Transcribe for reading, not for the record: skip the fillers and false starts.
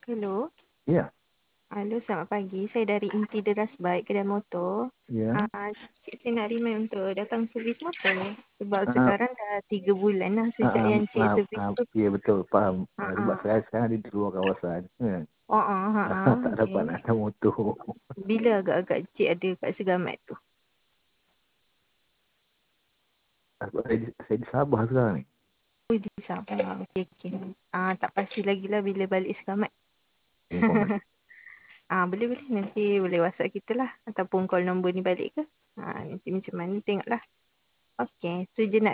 Hello. Ya, Halo, selamat pagi. Saya dari Inti Deras Bike Kedai Motor. ya. Cik, saya nak remind untuk datang servis motor. Sebab Ah, sekarang dah 3 bulan lah sejak yang cik servis tu. ya betul, faham. Sebab Ah, saya sekarang di luar kawasan. Kan? Tak dapat okay. nak hantar motor. Bila agak-agak cik ada kat Segamat tu? Sebab saya di Sabah sekarang ni. Oh, di Sabah. Okey, okey. Tak pasti lagi lah bila balik Segamat. Informasi. Boleh-boleh. Nanti boleh WhatsApp kita lah. Ataupun call nombor ni balik ke. Nanti macam mana tengoklah. Okey. So, je nak